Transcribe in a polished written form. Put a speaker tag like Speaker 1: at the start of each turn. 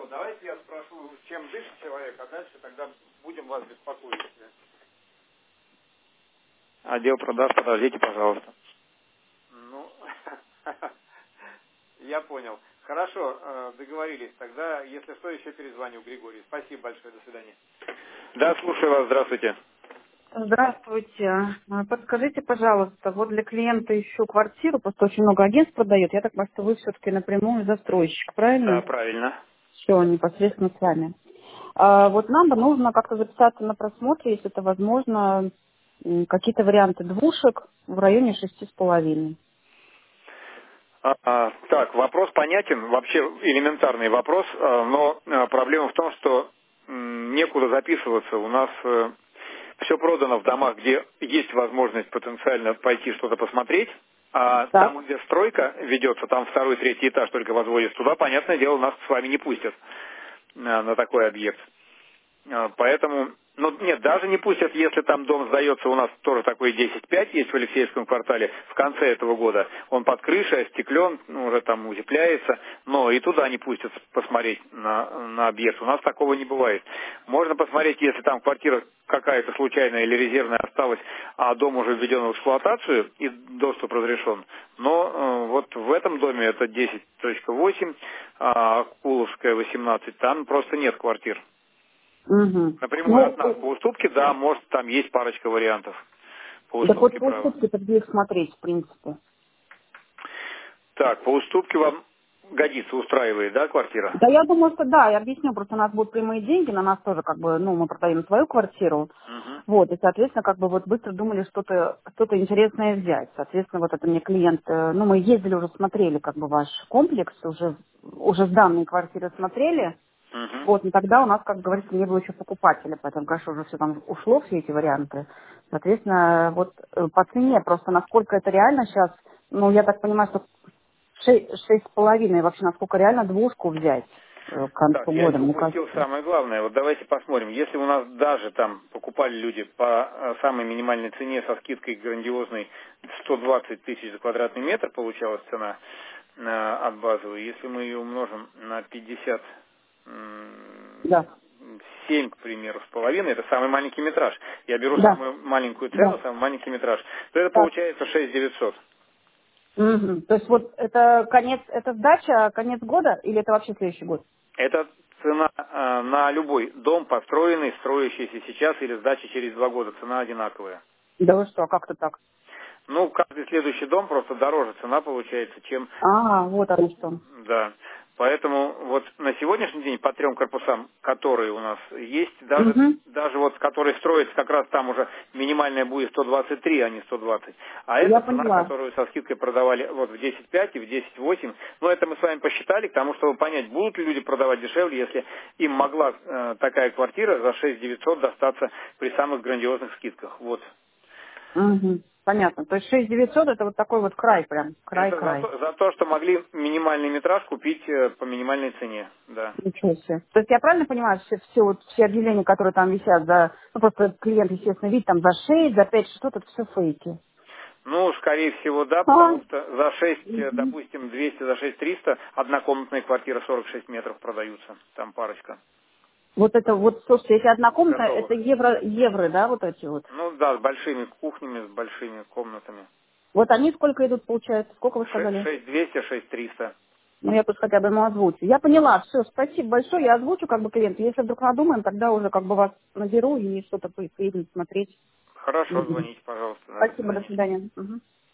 Speaker 1: Хорошо, давайте я спрошу, чем дышит человек, а дальше тогда будем вас беспокоить. Отдел продаж, подождите, пожалуйста. Ну, я понял. Хорошо, договорились. Тогда, если что, еще перезвоню Григорию. Спасибо большое, до свидания. Да, слушаю вас, здравствуйте.
Speaker 2: Здравствуйте. Подскажите, пожалуйста, вот для клиента ищу квартиру, просто очень много агентств продает. Я так понимаю, что вы все-таки напрямую застройщик,
Speaker 1: Да,
Speaker 2: правильно?
Speaker 1: правильно.
Speaker 2: Все, непосредственно с вами. Вот нам бы нужно как-то записаться на просмотр, если это возможно, какие-то варианты двушек в районе 6,5.
Speaker 1: Так, вопрос понятен, вообще элементарный вопрос, но проблема в том, что некуда записываться. У нас все продано в домах, где есть возможность потенциально пойти что-то посмотреть, а
Speaker 2: Так.
Speaker 1: там, где стройка ведется, там второй, третий этаж только возводится, туда, понятное дело, нас с вами не пустят на такой объект. Поэтому, ну нет, даже не пустят, если там дом сдается, у нас тоже такой 10-5 есть в Алексеевском квартале в конце этого года. Он под крышей, остеклен, ну, уже там утепляется, но и туда не пустят посмотреть на объект. У нас такого не бывает. Можно посмотреть, если там квартира какая-то случайная или резервная осталась, а дом уже введен в эксплуатацию и доступ разрешен. Но вот в этом доме, это 10.8, Акуловская 18, там просто нет квартир.
Speaker 2: Угу.
Speaker 1: Напрямую от нас. По уступке, да, может, там есть парочка вариантов. По
Speaker 2: Так вот
Speaker 1: уступке,
Speaker 2: по
Speaker 1: право.
Speaker 2: уступке, где их смотреть, в принципе.
Speaker 1: Так, по уступке вам годится, устраивает, да, квартира?
Speaker 2: Да, я думаю, что да, я объясню, просто у нас будут прямые деньги, на нас тоже как бы, ну, мы продаем свою квартиру,
Speaker 1: Угу.
Speaker 2: вот, и, соответственно, как бы вот быстро думали что-то интересное взять. Соответственно, вот это мне клиент, ну, мы ездили уже, смотрели как бы ваш комплекс, уже сданные квартиры смотрели,
Speaker 1: Угу.
Speaker 2: вот, и тогда у нас, как говорится, не было еще покупателя, поэтому, конечно, уже все там ушло, все эти варианты. Соответственно, вот по цене просто, насколько это реально сейчас, ну, я так понимаю, что 6,5 вообще, насколько реально двушку взять к
Speaker 1: Так,
Speaker 2: концу
Speaker 1: я не
Speaker 2: года, мне
Speaker 1: упустил
Speaker 2: кажется.
Speaker 1: самое главное. Вот давайте посмотрим. Если у нас даже там покупали люди по самой минимальной цене со скидкой грандиозной 120 тысяч за квадратный метр получалась цена от базовой. Если мы ее умножим на 50
Speaker 2: Да,
Speaker 1: 7, к примеру, с половиной, это самый маленький метраж. Я беру
Speaker 2: да,
Speaker 1: самую маленькую цену,
Speaker 2: да.
Speaker 1: самый маленький метраж. То это
Speaker 2: Так.
Speaker 1: получается 6 900.
Speaker 2: Мгм. То есть вот это конец, это сдача, конец года или это вообще следующий год?
Speaker 1: Это цена на любой дом, построенный, строящийся сейчас или сдача через 2 года. Цена одинаковая.
Speaker 2: Да вы что, а как-то так?
Speaker 1: Ну, каждый следующий дом просто дороже цена получается, чем...
Speaker 2: Вот оно что.
Speaker 1: Да. Поэтому вот на сегодняшний день по 3 корпусам, которые у нас есть,
Speaker 2: Угу.
Speaker 1: даже вот которые строятся, как раз там уже минимальная будет 123, а не 120. А
Speaker 2: Я
Speaker 1: это цена,
Speaker 2: поняла.
Speaker 1: которую со скидкой продавали вот в 10.5 и в 10.8. Но это мы с вами посчитали, к тому, чтобы понять, будут ли люди продавать дешевле, если им могла такая квартира за 6 900 достаться при самых грандиозных скидках. Вот.
Speaker 2: Угу. Понятно. То есть 6 900 это вот такой вот край прям,
Speaker 1: Это
Speaker 2: край-край.
Speaker 1: за то, что могли минимальный метраж купить по минимальной цене, да.
Speaker 2: Ничего себе. То есть я правильно понимаю, все объявления, которые там висят за, ну просто клиент, естественно, видит там за 6, за 5, что-то, это все фейки.
Speaker 1: Ну, скорее всего, да,
Speaker 2: А,
Speaker 1: потому что за 6,
Speaker 2: мгм.
Speaker 1: допустим, 200, за 6 300 однокомнатная квартира 46 метров продаются. Там парочка
Speaker 2: Вот это вот, слушайте, если одна комната, это
Speaker 1: готовых.
Speaker 2: евро, да, вот эти вот.
Speaker 1: Ну да, с большими кухнями, с большими комнатами.
Speaker 2: Вот они сколько идут, получается? Сколько вы сказали?
Speaker 1: 6 200, 6 300.
Speaker 2: Ну, я тут хотя бы ему озвучу. Я поняла, все, спасибо большое, я озвучу как бы клиенту. Если вдруг надумаем, тогда уже как бы вас наберу и что-то поедем смотреть.
Speaker 1: Хорошо,
Speaker 2: Видим.
Speaker 1: звоните, пожалуйста. Да, до
Speaker 2: Спасибо, до
Speaker 1: свидания.
Speaker 2: свидания. Мгм.